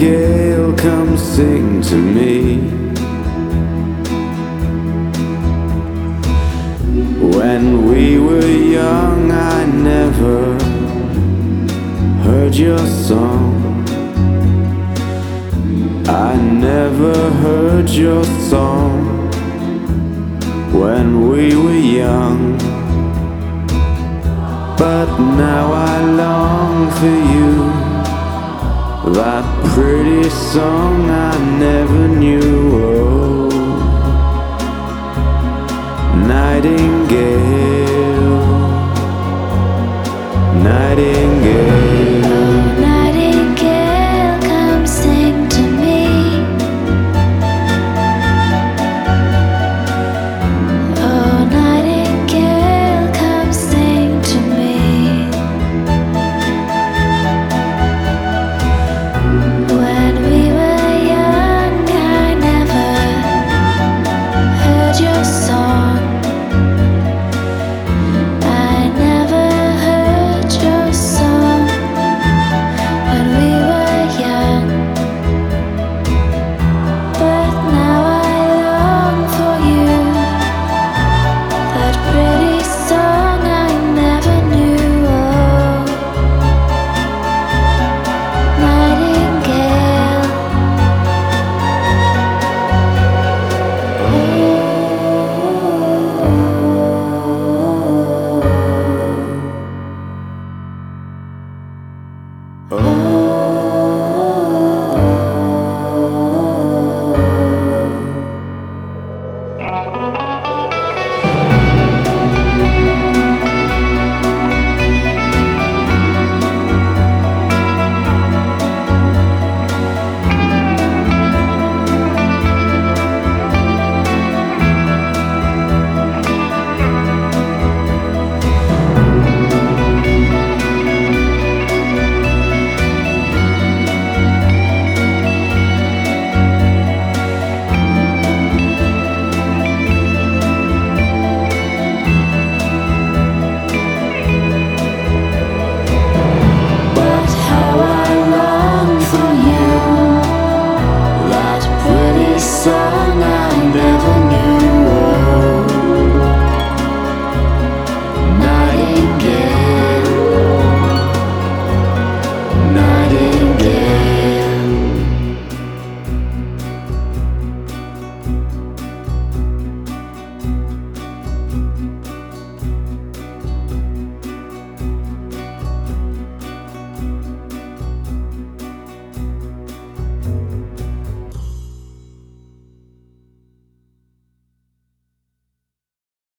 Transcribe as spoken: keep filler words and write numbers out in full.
Nightingale, come sing to me. When we were young, I never heard your song. I never heard your song when we were young. But now I long for you, that pretty song I never knew. Oh, Nightingale, Nightingale.